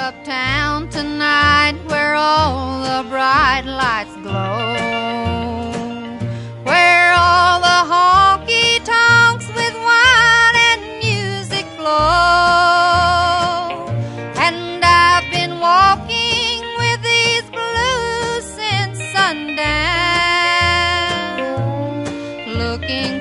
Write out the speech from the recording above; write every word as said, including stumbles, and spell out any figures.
uptown tonight where all the bright lights glow, where all the honky-tonks with wine and music flow. And I've been walking with these blues since sundown, looking